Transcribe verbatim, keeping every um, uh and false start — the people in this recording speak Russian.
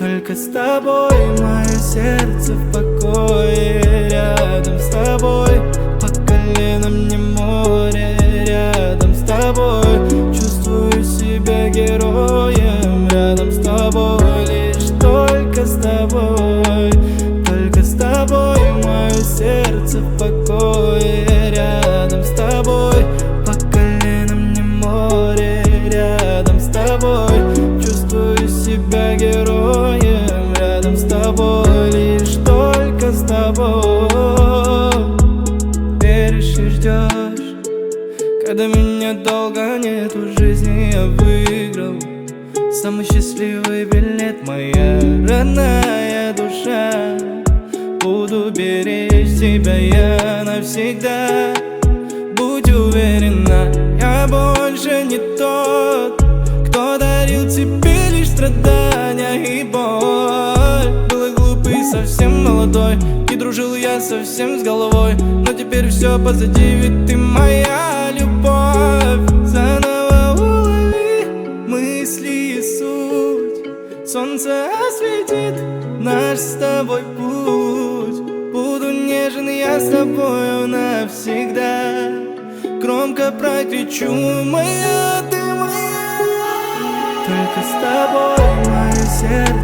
Только с тобой мое сердце в покое. Рядом с тобой по колено мне море. Рядом с тобой чувствую себя героем. Рядом с тобой, лишь только с тобой. Только с тобой мое сердце в покое. Рядом с тобой по колено мне море. Рядом с тобой чувствую себя героем. Рядом с тобой, лишь только с тобой. Веришь и ждешь, когда меня долго нет в жизни, я выиграл самый счастливый билет, моя родная душа. Буду беречь тебя я навсегда. Будь уверена, я больше не тот, кто дарил тебе лишь страдания и боль. Был я глупый, совсем молодой, и дружил я совсем с головой. Но теперь все позади, ведь ты моя любовь. Заново улови мысли и суть. Солнце осветит наш с тобой путь. Буду нежен я с тобою навсегда. Громко прокричу: моя ты моя. Только с тобой мое сердце